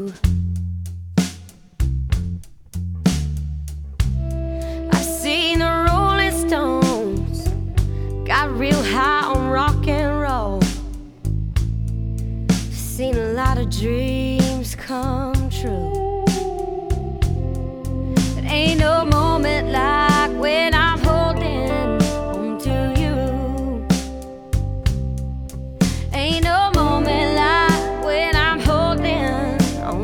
I've seen the Rolling Stones got real high on rock and roll. I've seen a lot of dreams